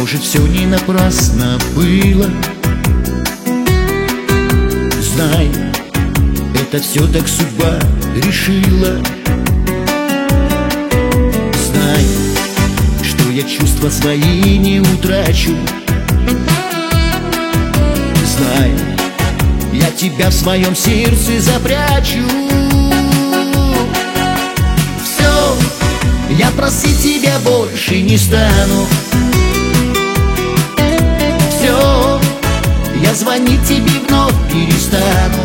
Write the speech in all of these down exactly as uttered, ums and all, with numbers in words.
Может, все не напрасно было. Знай, это все так судьба решила. Знай, что я чувства свои не утрачу. Знай, я тебя в своем сердце запрячу. Все, я просить тебя больше не стану. Все, я звонить тебе вновь перестану.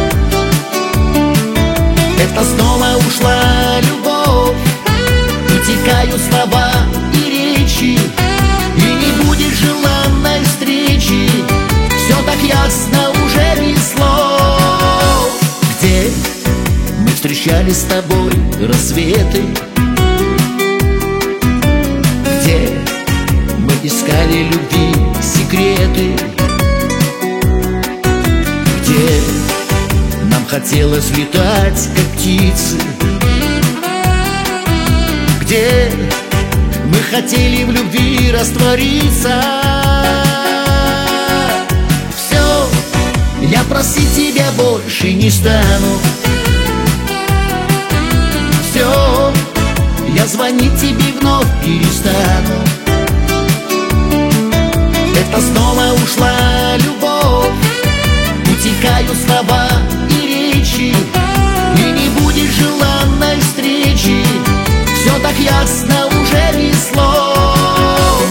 Это снова ушла любовь, утекают слова и речи, и не будет желанной встречи. Все так ясно уже без слов. Где мы встречались с тобой рассветы, где мы искали любви секреты, где нам хотелось летать, как птицы, где мы хотели в любви раствориться. Все, я просить тебя больше не стану. Все, я звонить тебе вновь перестану. Это снова ушла любовь, утекают слова и речи, и не будет желанной встречи. Все так ясно уже без слов.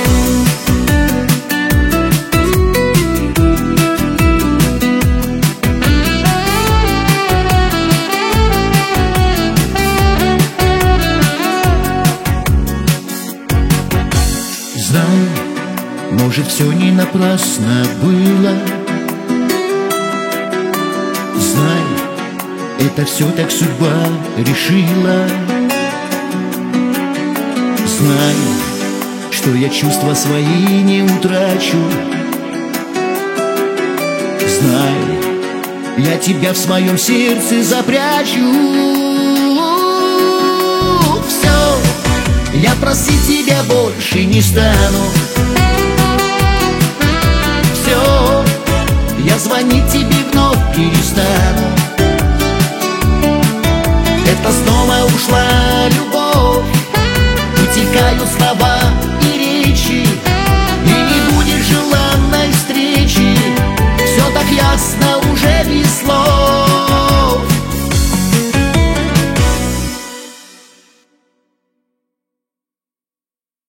Знай, может, все не напрасно было. Знай, это все так судьба решила. Знай, что я чувства свои не утрачу. Знай, я тебя в своем сердце запрячу. Все, я просить тебя больше не стану. Все, я звонить тебе вновь перестану.